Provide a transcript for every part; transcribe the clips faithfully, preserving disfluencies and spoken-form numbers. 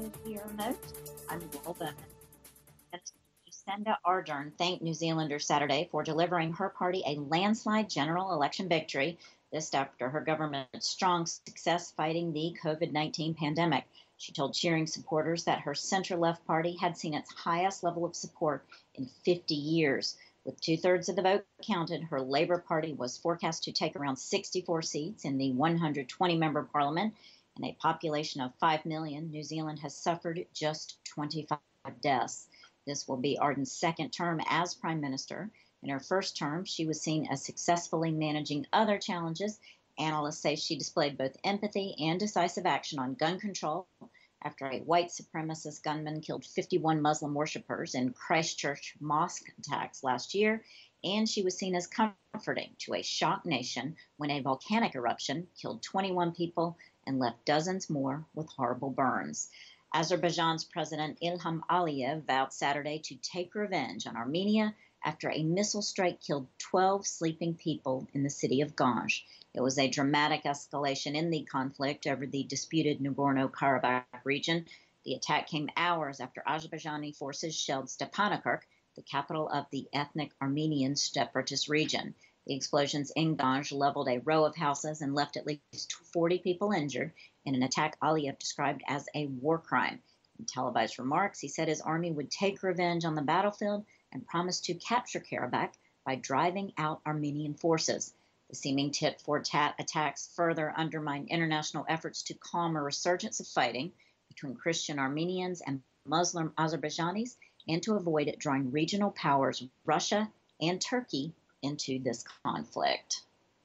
News via remote. I'm Laurel Bowman. Jacinda Ardern thanked New Zealanders Saturday for delivering her party a landslide general election victory. This after her government's strong success fighting the COVID nineteen pandemic. She told cheering supporters that her center-left party had seen its highest level of support in fifty years. With two-thirds of the vote counted, her Labour Party was forecast to take around sixty-four seats in the one hundred twenty member parliament. In a population of five million, New Zealand has suffered just twenty-five deaths. This will be Ardern's second term as Prime Minister. In her first term, she was seen as successfully managing other challenges. Analysts say she displayed both empathy and decisive action on gun control after a white supremacist gunman killed fifty-one Muslim worshippers in Christchurch mosque attacks last year, and she was seen as comforting to a shocked nation when a volcanic eruption killed twenty-one people and left dozens more with horrible burns. Azerbaijan's President Ilham Aliyev vowed Saturday to take revenge on Armenia after a missile strike killed twelve sleeping people in the city of Ganj. It was a dramatic escalation in the conflict over the disputed Nagorno-Karabakh region. The attack came hours after Azerbaijani forces shelled Stepanakert, the capital of the ethnic Armenian separatist region. The explosions in Ganj leveled a row of houses and left at least forty people injured in an attack Aliyev described as a war crime. In televised remarks, he said his army would take revenge on the battlefield and promised to capture Karabakh by driving out Armenian forces. The seeming tit-for-tat attacks further undermine international efforts to calm a resurgence of fighting between Christian Armenians and Muslim Azerbaijanis and to avoid it drawing regional powers Russia and Turkey into this conflict.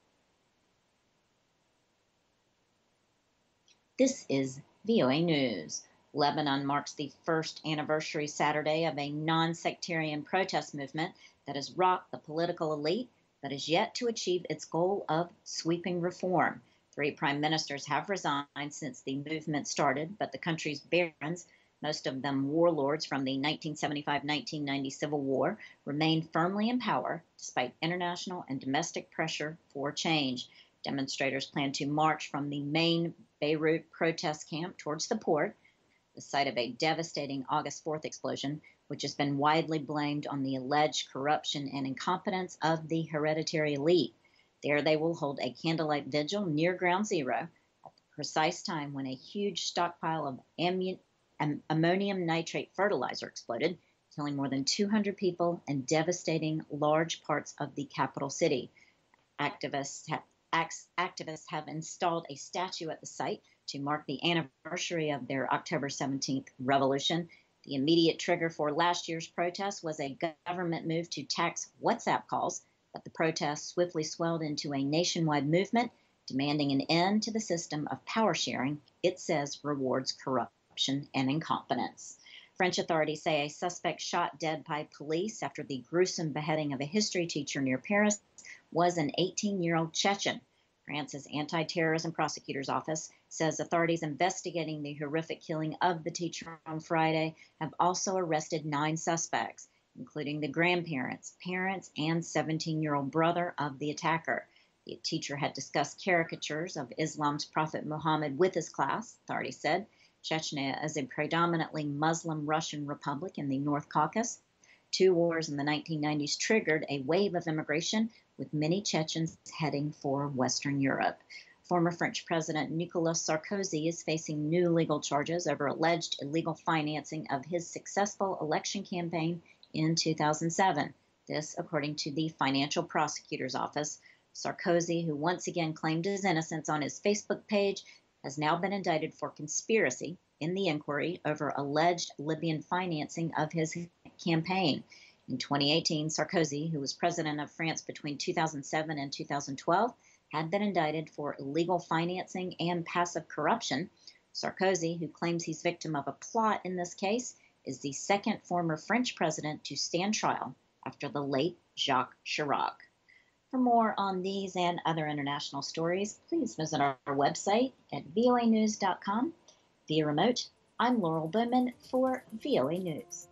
This is V O A News. Lebanon marks the first anniversary Saturday of a non-sectarian protest movement that has rocked the political elite but is yet to achieve its goal of sweeping reform. Three prime ministers have resigned since the movement started, but the country's barons, most of them warlords from the nineteen seventy-five nineteen ninety Civil War, remain firmly in power despite international and domestic pressure for change. Demonstrators plan to march from the main Beirut protest camp towards the port, the site of a devastating August fourth explosion, which has been widely blamed on the alleged corruption and incompetence of the hereditary elite. There they will hold a candlelight vigil near Ground Zero at the precise time when a huge stockpile of ammun am ammonium nitrate fertilizer exploded, killing more than two hundred people and devastating large parts of the capital city. Activists have, activists have installed a statue at the site to mark the anniversary of their October seventeenth revolution. The immediate trigger for last year's protest was a government move to tax WhatsApp calls, but the protest swiftly swelled into a nationwide movement demanding an end to the system of power sharing it says rewards corruption and incompetence. French authorities say a suspect shot dead by police after the gruesome beheading of a history teacher near Paris was an eighteen-year-old Chechen. France's anti-terrorism prosecutor's office says authorities investigating the horrific killing of the teacher on Friday have also arrested nine suspects, including the grandparents, parents, and seventeen-year-old brother of the attacker. The teacher had discussed caricatures of Islam's Prophet Muhammad with his class, authorities said. Chechnya is a predominantly Muslim Russian republic in the North Caucasus. Two wars in the nineteen nineties triggered a wave of immigration, with many Chechens heading for Western Europe. Former French President Nicolas Sarkozy is facing new legal charges over alleged illegal financing of his successful election campaign in two thousand seven. This, according to the Financial Prosecutor's Office. Sarkozy, who once again claimed his innocence on his Facebook page, has now been indicted for conspiracy in the inquiry over alleged Libyan financing of his campaign. In twenty eighteen, Sarkozy, who was president of France between two thousand seven and two thousand twelve, had been indicted for illegal financing and passive corruption. Sarkozy, who claims he's victim of a plot in this case, is the second former French president to stand trial after the late Jacques Chirac. For more on these and other international stories, please visit our website at V O A news dot com. Via remote, I'm Laurel Bowman for V O A News.